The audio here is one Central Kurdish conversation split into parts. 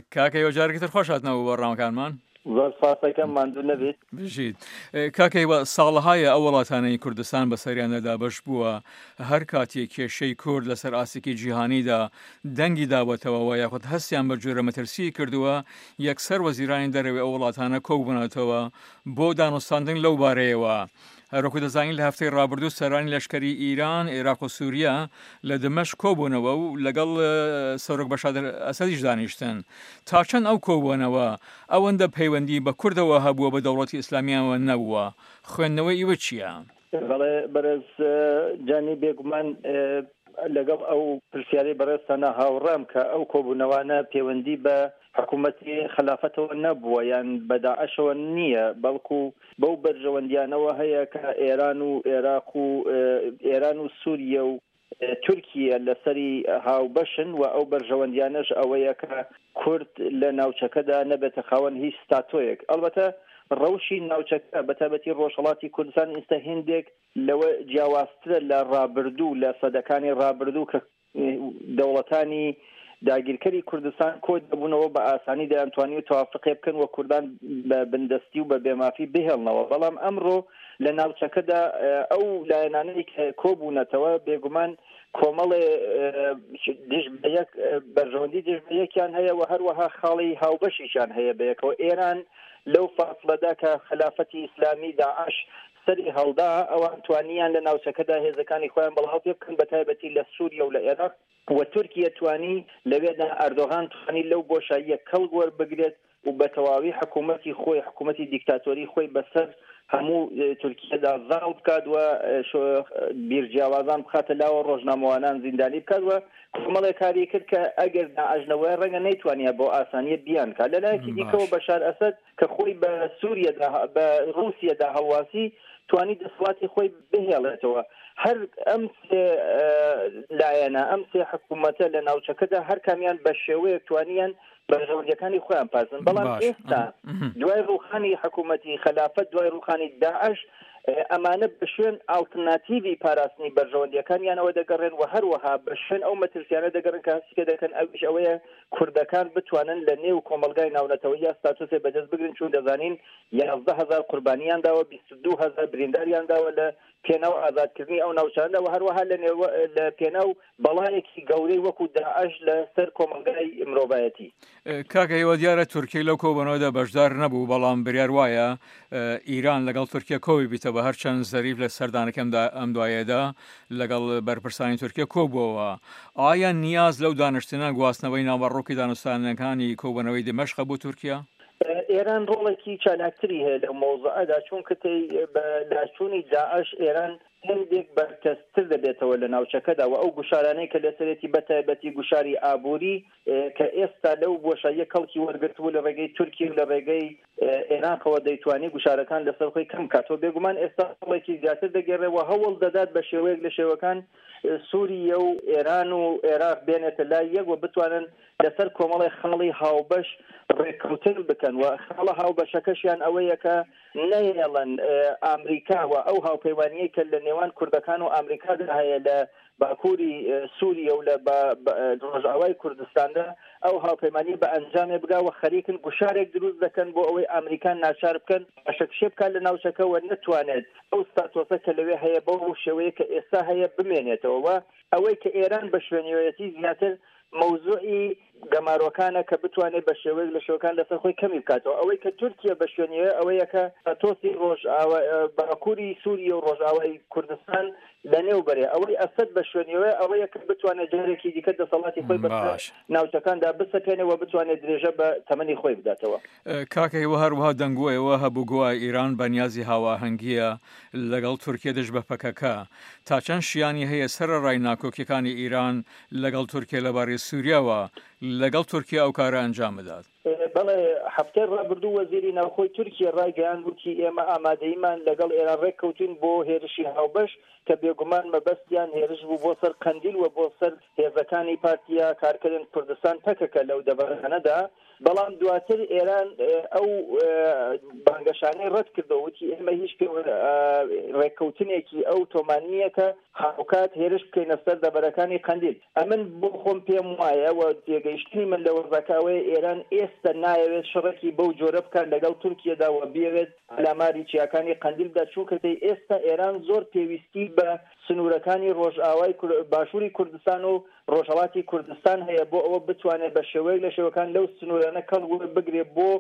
کاکەی جارێکی تر خۆش هاتنەوە بۆ ڕامەکانمان. زۆر سپاسەکەم ماندوو نەبێت. بژیت کاکەیوە ساڵەهایە ئەو وڵاتانەی کوردستان بە سەریانەدا بەش بووە هەر کاتێک کێشەی کورد لەسەر ئاسیکی جیهانیدا دەنگی دابەتەوە یاخود هەستیان بە جۆرە مەترسی کردووە یەکسەر وەزیرانی دەرەوەی ئەو وڵاتانە کۆبوونەتەوە بۆ دانوستاندن لەو بارەیەوە. هەروەکو دەزانین لە هەفتەی ڕابردوو سەرانی لەشکری ئیران، عێراق و سووریا لە دمەشق کۆبوونەوە و لەگەڵ سەرۆک بەشادر ئەسەدیش دانیشتن. تا چەند ئەو کۆبوونەوە ئەوەندە پەیوەندی بە کوردەوە هەبووە بە دەوڵەتی ئیسلامیەوە نەبووە. خوێندنەوەی ئیوە چییە؟ بەڵێ بەرز جانی بێگومان لەگەڵ ئەو پرسیارەی بەڕێستانە هاوڕام کە ئەو کۆبوونەوانە پەیوەندی بە حکوومەتی خلافەتەوە نەبووە یان بە داعشەوە نییە، بەڵکو بەو بەرژەوەندیانەوە هەیە کە ئێران و عێراق و ئێران و سووریە و تورکیە لەسەری هاوبەشن و ئەو بەرژەوەندیانەش ئەوەیە کە کورد لە ناوچەکەدا نەبێتە خاوەن هیچ ستاتۆیەک. ئەلبەتە ڕەوشی ناوچەکە بەتابەتی ڕۆژهەڵاتی کوردستان ئێستا هێندێک لەوە جیاوازترە لە ڕابردوو لە سەدەکانی ڕابردوو کە دەوڵەتانی داگیرکەری کوردستان کۆی دەبوونەوە بە ئاسانی دەیانتوانی تەوافقێ بکەن و کوردان بە بندستی و بە بێمافی بهێڵنەوە. بەڵام ئەمڕۆ لە ناوچەکەدا ئەو لایەنانەی کە کۆبوونەتەوە بێگومان کۆمەڵێ بەرژەوەندی دژ بە یەکیان هەیە و هەروەها خاڵی هاوبەشیشان هەیە بەیەکەوە. ئێران لەو فاصلەدا کە خلافەتی ئیسلامی داعش سەری هەڵدا ئەوان توانیان لە ناوچەکەدا هێزەکانی خۆیان بەڵاو پێ بکەن بەتایبەتی لە سووریا و لە عێراق و تورکیە توانی لەوێدا ئەردۆغان توانی لەو بۆشاییە کەڵک وەربگرێت و بە تەواوی حکوومەتی خۆی حکوومەتی دیکتاتۆری خۆی بەسەر هەموو تورکیەدا زاڵ بکات و بیرجیاوازان بخاتە لاوە ڕۆژنامەوانان زیندانی بکات و کۆمەڵێک کاری کرد کە ئەگەر داعشنەوەی ڕەنگە نەیتوانیا بۆ ئاسانیە بیان کات. لەلایەکی دیکەوە بەشار ئەسەد کە خۆی بە سووریەدا بە ڕووسیەدا هەڵواسی توانی دەسەڵاتی خۆی بهێڵێتەوە. هەر ئەم سێ لایەنە ئەم سێ حکوومەتە لە ناوچەکەدا هەر کامیان بە شێوەیەک توانیان بەرژەوەندیەکانی خۆیان پاسن. بەڵام ئێستا دوای ڕوخانی حکوومەتی خلافەت دوای ڕوخانی داعش ئەمانە بە شوێن ئالترناتیڤی پاراستنی بەرژەوەندیەکانیانەوە دەگەڕێن و هەروەها بە شوێن ئەو مەترسیانە دەگەڕن کە هەستیکە دەکەن ئەویش ئەوەیە کوردەکان بتوانن لە نێو کۆمەلگای ناونەتەوەی یا ستاتوسێ بەدەست بگرن، چون دەزانین 11,000 قوربانیان داوە 22,000 برینداریان داوە لە پێناو ئازادکردنی ئەو ناوچاندا و هەروەها لە پێناو بەڵایەکی گەورەی وەکو داعش لە سەر کۆمەلگای مرۆڤایەتی. کاکەیەوە دیارە تورکی لەو کۆبوونەوەدا بەشدار نەبوو، بەڵام بریار وایە ئیران لەگەڵ تورکیا کۆوی بیتەوە هەرچەند زەریف لە سەردانەکەمدا ئەم دوایەدا لەگەڵ بەرپرسانی تورکیا کۆبووەوە. ئایا نیاز لەو دانیشتنە گواستنەوەی ناوەڕۆکی دانوستانەکانی کۆبوونەوەی دمەشق بۆ تورکیا؟ ئێران ڕۆڵێکی چالاکتری هەیە لە مۆزوعەدا، چونکە بە لاچوونی داعش ئێران هەندێک بەرکەستر دەبێتەوە لە ناوچەکەدا و ئەو گوشارانەی کە لەسەرێتی بەتایبەتی گوشاری ئابووری کە ئێستا لەو بۆشاییە کەڵکی وەرگرتووە لە ڕێگەی تورکی و لە ڕێگەی عێراقەوە دەیتوانی گوشارەکان لەسەر خۆی کەم کاتەوە. بێگومان ئێستا هەوڵێکی زیاتر دەگەڕێەوە هەوڵ دەدات بە شێوەیەک لە شێوەکان سووریە و ئێران و عێراق بێنێتە لای یەک و بتوانن لەسەر کۆمەڵی خاڵی هاوبەش ڕێککەوتن بکەن و خاڵە هاوبەشەکەشیان ئەوەیە کە نەیەڵەن ئامریکا و ئەو هاوپەیوانیە کە لە نێوان کوردەکان و ئامریکادا هەیە لە باکووری سووریە و لە ڕۆژئاوای کوردستاندا ئەو هاوپەیمانی بە ئەنجامێ بگاوە خەریکن گوشارێک دروست دەکەن بۆ ئەوەی ئامریکان ناچار بکەن بەشەکشێ بکات لە ناوچەکەەوە نەتوانێت ئەو ستاتۆسە کە لەوێ هەیە بەو شێوەیە کە ئێستا هەیە بمێنێتەوە و ئەوەی کە ئێران بە شوێنیوەتی زیاتر مەوزوعی گەماڕۆکانە کە بتوانێت بە شێوەیەک لە شێوەکان لەسەر خۆی کەمی بکاتەوە. ئەوەی کە تورکیا بە شوێنیوە ئەوەیە کە تۆسی باکووری سووریە و ڕۆژئاوای کوردستان لە نێو بەرێ ئەوەی ئەسەد بە شوێنیوە ئەوەیە کە بتوانێت جارێکی دیکە دەسەڵاتی خۆی بەسەر ناوچەکاندا بسەکەنەوە بتوانێت درێژە بە تەمەنی خۆی بداتەوە. کاکەیەوە هەروەها دەنگووەوە هەبوو گوای ئیران بەنیازی هاواهەنگیە لەگەڵ تورکیا دژ بە پەکەکە. تا چەند شیانی هەیە سەرەڕای ناکۆکیەکانی ئیران لەگەڵ تورکیا لەبارەی سووریاوە لەگەڵ تورکیا ئەو کارە ئەنجام بدات؟ بەڵێ هەفتەی ڕابردوو وەزیری ناوخۆی تورکیا ڕایگەیان وتی ئێمە ئامادەیمان لەگەڵ ئێران ڕێککەوتین بۆ هێرشی هاوبەش کە بێگومان مەبەستیان هێرش بوو بۆ سەر قەندیل و بۆ سەر هێزەکانی پارتیا کارکردن کوردستان پەکەکە لەو دەبارانەدا بەڵام دواتر ئێران ئەو بانگەشانەی ڕەت کردەوە وتی ئێمە هیچ ڕێککەوتنێکی ئەو تۆمانیەکە هاوکات هێرش بکەینە سەر دەبەرەکانی قەندیل ئەمن بۆ خۆم پێم وایە و تێگەیشتنی من لە وەرزەکەوەی ئێران ئێستا نایەوێت شڕێکی بەو جۆرە بکات لەگەڵ تورکیەدا و بێوێت ئەلاماری چیاکانی قەندیلدا چونکە ئێستا ئێران زۆر پێویستی بە سنوورەکانی ڕۆژئاوای باشووری کوردستان و ڕۆژهەڵاتی کوردستان هەیە بۆ ئەوە بتوانێت بە شێوەیەک لە شێوەکان لەو سنوورانە کەڵ بگرێت بۆ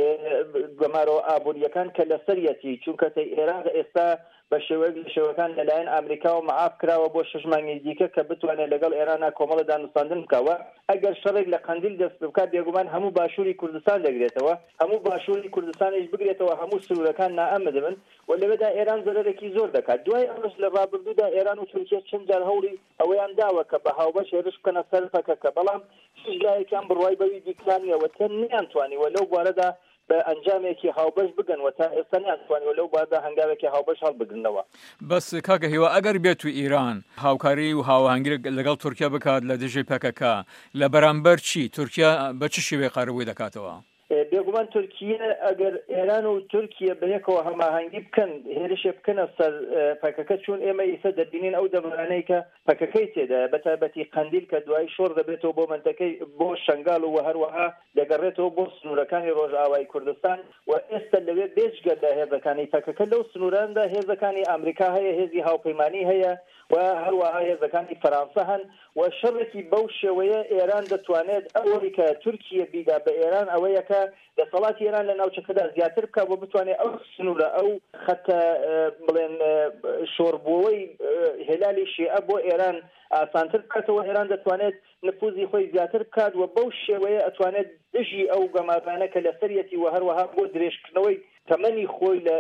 گەمارەوە ئابوووریەکان کە لەسەرەتی چونکە ئێران ئێستا بە شێوەیەک لە شێوەکان لەلایەن ئەمریکا و معاف کراوە بۆ 6 مانگی دیکە کە بتوانێت لەگەڵ ئێرانە کۆمەڵە دانوستاندن بکەوە ئەگەر شەڕێک لە قەندیل دەست بکات بێگومان هەموو باشووری کوردستان دەگرێتەوە هەموو باشووری کوردستانیش بگرێتەوە هەموو سنوورەکان نائەمە دەبن و لەوێدا ئێران زەرەرێکی زۆر دەکات دوای ئەمەش لە ڕابردوودا ئێران و تورکیا چەند جار هەوڵی ئەوەیان داوە کە بە هاوبەش هێرش بکەنە سەر پەکەکە بەڵام هیچ لایەکیان بڕوای بەوی دیکرانیەوە تەن نیانتوانیوە لەو بوارەدا بە ئەنجامێکی هاوبەش بگەن و تا ئێستا نیانتوانیوە لەو باردا هەنگاوێکی هاوبەش هەڵبگرنەوە بەس کاکە هیوا ئەگەر بێت و ئیران هاوکاری و هاوهەنگی لەگەڵ تورکیا بکات لە دژی پەکەکە لە بەرامبەر چی تورکیا بە چ شێوەیە قەرەبووی دەکاتەوە بێگومان تورکیا ئەگەر ئێران و تورکیا بەیەکەوە هەماهەنگی بکەن هێرشێ بکەنە سەر پەکەکە چون ئێمە ئیسە دەبینین ئەو دەبارانەی کە پەکەکەی تێدا بەتایبەتی قەندیل کە دوای شۆڕ دەبێتەوە بۆ منتەکەی بۆ شنگال و هەروەها دەگەڕێتەوە بۆ سنوورەکانی ڕۆژئاوای کوردستان و ئێستا لەوێ بێجگە لە هێزەکانی پەکەکە لەو سنووراندا هێزەکانی ئەمریکا هەیە هێزی هاوپەیمانی هەیە و هەروەها هێزەکانی فەرانسە هەن و شەڕێکی بەو شێوەیە ئێران دەتوانێت ئەوەی کە تورکیا بیدا بە ئێران ئەوەیە کە دەسەڵاتی ئێران لە ناوچەکەدا زیاتر بکات بۆ بتوانێت ئەو سنوورە ئەو خەتە بڵێن شۆڕبووەوەی هێلالی شیعە بۆ ئێران ئاسانتر بکاتەوە ئێران دەتوانێت نفوذی خۆی زیاتر بکات و بەو شێوەیە ئەتوانێت دژی ئەو گەمارانە کە لەسەرەتی و هەروەها بۆ درێژکردنەوەی تەمەنی خۆی لە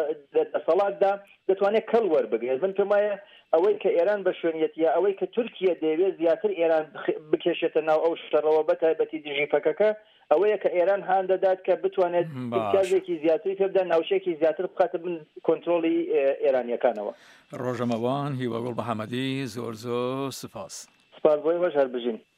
دەسەڵاتدا دەتوانێت کەڵ وەربگرێت من پێم وایە ئەوەی کە ئێران بە شوێنیەتە ئەوەی کە تورکیا دەیەوێت زیاتر ئێران بکێشێتە ناو ئەو شەڕەوە بەتایبەتی دژی پەکەکە ئەوەیە کە ئێران هان دەدات کە بتوانێت امتیازێکی زیاتری پێبدا ناوچەیەکی زیاتر بخاتە بن کۆنتڕۆڵی ئێرانیەکانەوە ڕۆژەمەوان هیواگوڵ محەممەدی زۆر سپاس سپاس بۆی بەشار بژین